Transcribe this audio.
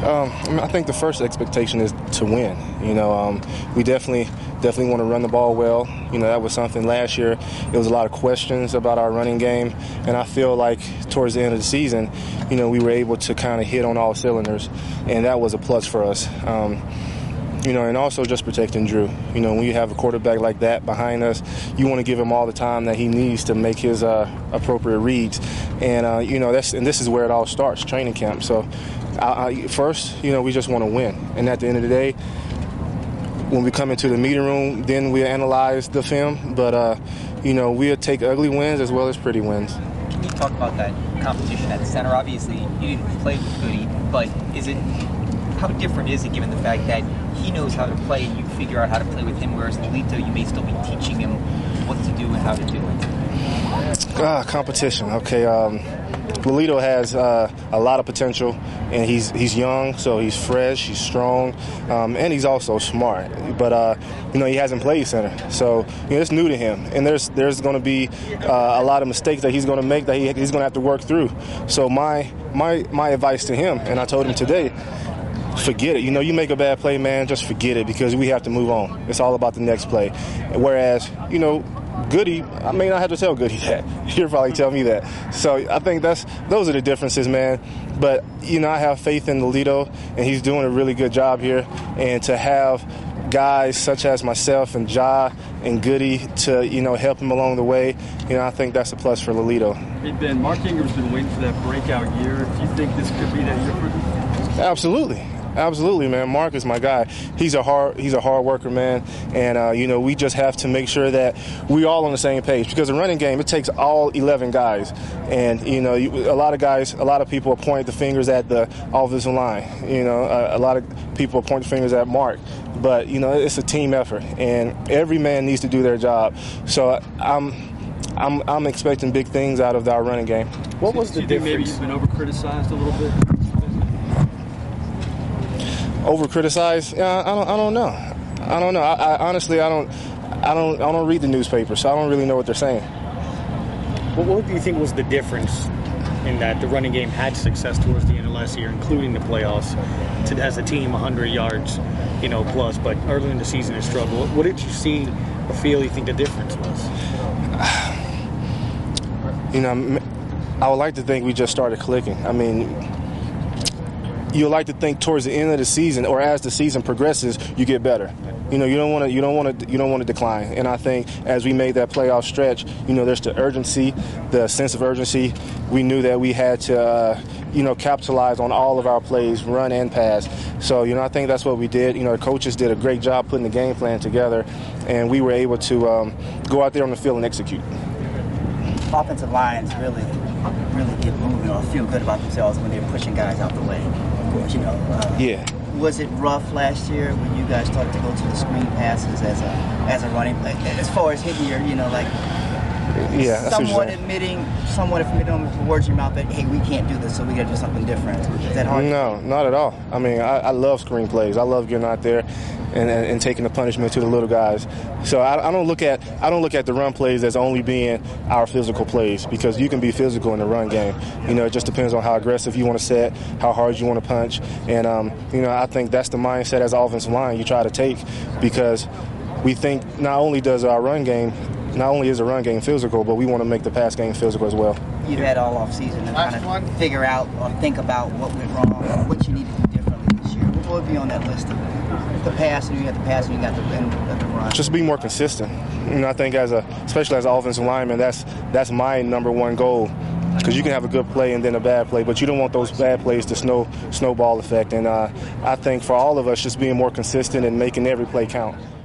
I think the first expectation is to win. We definitely want to run the ball well. That was something last year. There was a lot of questions about our running game, and I feel like towards the end of the season, we were able to kind of hit on all cylinders, and that was a plus for us. And also just protecting Drew. When you have a quarterback like that behind us, you want to give him all the time that he needs to make his appropriate reads. And, this is where it all starts, training camp. So, first, we just want to win. And at the end of the day, when we come into the meeting room, then we analyze the film. But, we'll take ugly wins as well as pretty wins. Can you talk about that competition at center? Obviously, you didn't play with Goody, but how different is it given the fact that he knows how to play and you figure out how to play with him, whereas Lelito, you may still be teaching him what to do and how to do it? Competition. Okay. Lelito has a lot of potential, and he's young, so he's fresh, he's strong, and he's also smart. But he hasn't played center, so it's new to him, and there's going to be a lot of mistakes that he's going to make that he's going to have to work through. So my advice to him, and I told him today, forget it. You make a bad play, man, just forget it, because we have to move on. It's all about the next play. Whereas, Goody, I may not have to tell Goody that. He'll probably tell me that. So I think those are the differences, man. But, I have faith in Lelito, and he's doing a really good job here. And to have guys such as myself and Ja and Goody to, help him along the way, I think that's a plus for Lelito. Hey, Ben, Mark Ingram's been waiting for that breakout year. Do you think this could be that year for him? Absolutely, man. Mark is my guy. He's a hard worker, man. And, we just have to make sure that we all on the same page, because the running game, it takes all 11 guys. And, a lot of people point the fingers at the offensive line. A lot of people point the fingers at Mark. But, it's a team effort, and every man needs to do their job. So I'm expecting big things out of our running game. What was the difference? Maybe he's been over-criticized a little bit? Over-criticized? Yeah, I don't know. I honestly don't read the newspaper, so I don't really know what they're saying. Well, what do you think was the difference in that the running game had success towards the end of last year, including the playoffs, as a team, 100 yards, plus, but early in the season it struggled? What did you see or feel you think the difference was? I would like to think we just started clicking. You like to think towards the end of the season, or as the season progresses, you get better. You don't want to decline. And I think as we made that playoff stretch, there's the urgency, the sense of urgency. We knew that we had to, capitalize on all of our plays, run and pass. So, I think that's what we did. The coaches did a great job putting the game plan together, and we were able to go out there on the field and execute. Offensive lines really get moving or feel good about themselves when they're pushing guys out the way. Yeah. Was it rough last year when you guys started to go to the screen passes as a running play, as far as hitting your, yeah, somewhat admitting on the words in your mouth that, hey, we can't do this, so we got to do something different? Is that hard? No, not at all. I love screen plays. I love getting out there and taking the punishment to the little guys. So I don't look at the run plays as only being our physical plays, because you can be physical in the run game. It just depends on how aggressive you want to set, how hard you want to punch, and I think that's the mindset as an offensive line you try to take, because we think not only is the run game physical, but we want to make the pass game physical as well. You've had all off season to kind of figure out or think about what went wrong, what you needed to do differently this year. What would be on that list? The pass, and you got the pass, and you got the run. Just be more consistent. I think especially as an offensive lineman, that's my number one goal. Because you can have a good play and then a bad play, but you don't want those bad plays to snowball effect. And I think for all of us, just being more consistent and making every play count.